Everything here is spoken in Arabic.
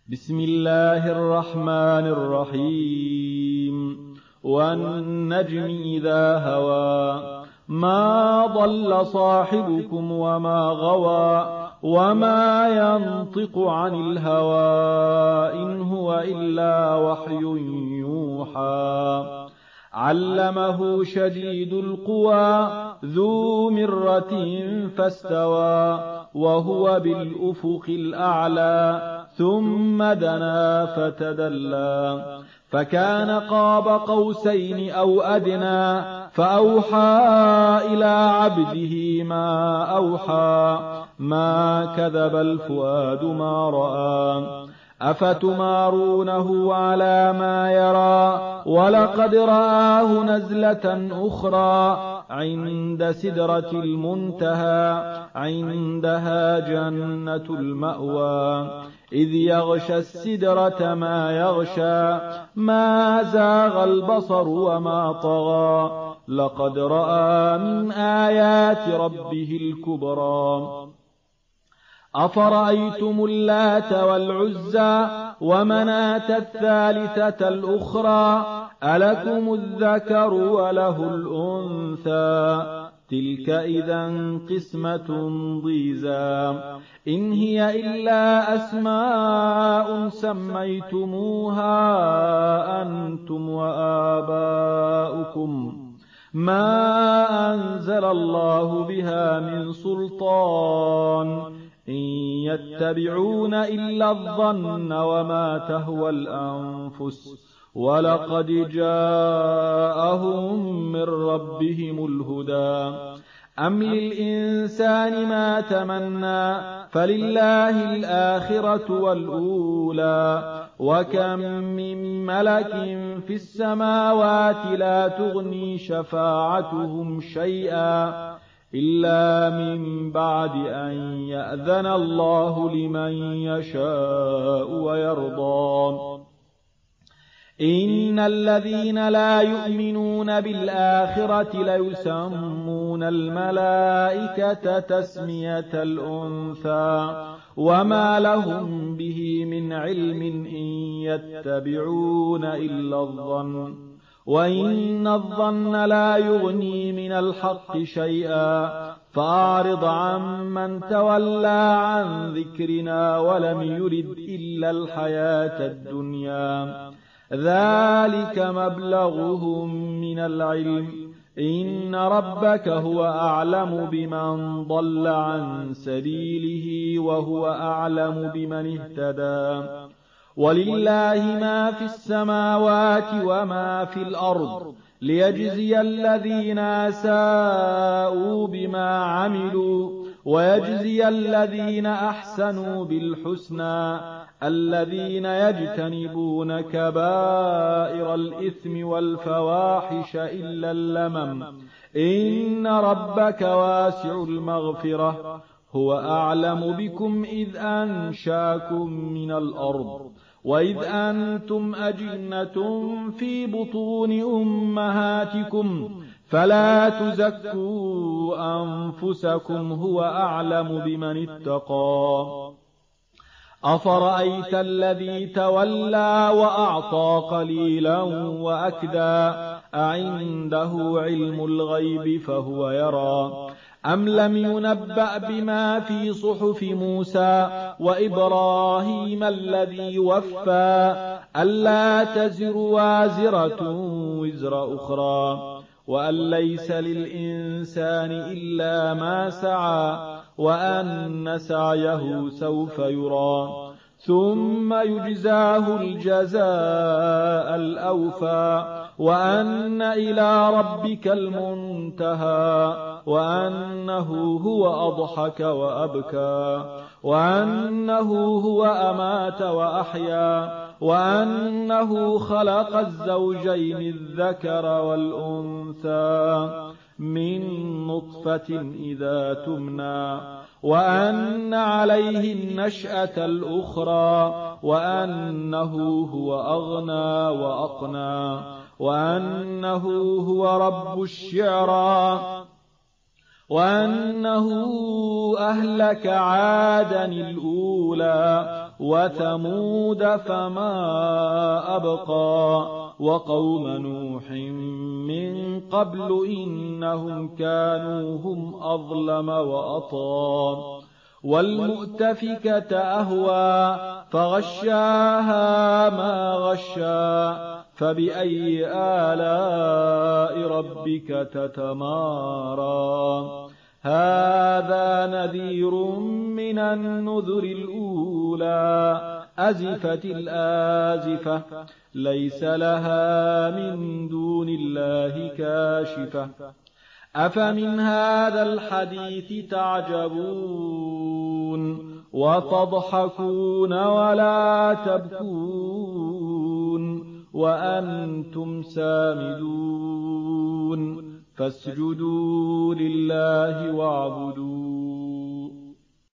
بسم الله الرحمن الرحيم والنجم إذا هوى ما ضل صاحبكم وما غوى وما ينطق عن الهوى إن هو إلا وحي يوحى علمه شديد القوى ذو مرة فاستوى وهو بالأفق الأعلى ثم دنا فتدلى فكان قاب قوسين أو أدنى فأوحى إلى عبده ما أوحى ما كذب الفؤاد ما رأى أفتمارونه على ما يرى ولقد رآه نزلة أخرى عند سدرة المنتهى عندها جنة المأوى إذ يغشى السدرة ما يغشى ما زاغ البصر وما طغى لقد رأى من آيات ربه الكبرى أفرأيتم اللات والعزى ومناة الثالثة الأخرى ألكم الذكر وله الأنثى تلك إذا قسمة ضيزى إن هي إلا أسماء سميتموها أنتم وآباؤكم ما أنزل الله بها من سلطان إن يتبعون إلا الظن وما تهوى الأنفس ولقد جاءهم من ربهم الهدى أم للإنسان ما تمنى فلله الآخرة والأولى وكم من ملك في السماوات لا تغني شفاعتهم شيئا إلا من بعد أن يأذن الله لمن يشاء ويرضى إن الذين لا يؤمنون بالآخرة ليسمون الملائكة تسمية الأنثى وما لهم به من علم إن يتبعون إلا الظن وإن الظن لا يغني من الحق شيئا فأعرض عمن تولى عن ذكرنا ولم يرد إلا الحياة الدنيا ذلك مبلغهم من العلم إن ربك هو أعلم بمن ضل عن سبيله وهو أعلم بمن اهتدى ولله ما في السماوات وما في الأرض ليجزي الذين أساءوا بما عملوا ويجزي الذين أحسنوا بالحسنى الذين يجتنبون كبائر الإثم والفواحش إلا اللمم إن ربك واسع المغفرة هو أعلم بكم إذ أنشاكم من الأرض وإذ أنتم أجنة في بطون أمهاتكم فلا تزكوا أنفسكم هو أعلم بمن اتقى أفرأيت الذي تولى وأعطى قليلا وأكدى أعنده علم الغيب فهو يرى أم لم ينبأ بما في صحف موسى وإبراهيم الذي وفى ألا تزر وازرة وزر أخرى وأن ليس للإنسان إلا ما سعى وأن سعيه سوف يرى ثم يجزاه الجزاء الأوفى وأن إلى ربك المنتهى وأنه هو أضحك وأبكى وأنه هو أمات وأحيا وأنه خلق الزوجين الذكر والأنثى من نطفة إذا تمنى وأن عليه النشأة الأخرى وأنه هو أغنى وأقنى وأنه هو رب الشعرى وأنه أهلك عادا الأولى وثمود فما أبقى وقوم نوح من قبل إنهم كانوا هم أظلم وأطغى والمؤتفكة أهوى فغشاها ما غشى فبأي آلاء ربك تتمارى هذا نذير من النذر الأولى أزفت الآزفة ليس لها من دون الله كاشفة أفمن هذا الحديث تعجبون وتضحكون ولا تبكون وأنتم سامدون فاسجدوا لله واعبدوا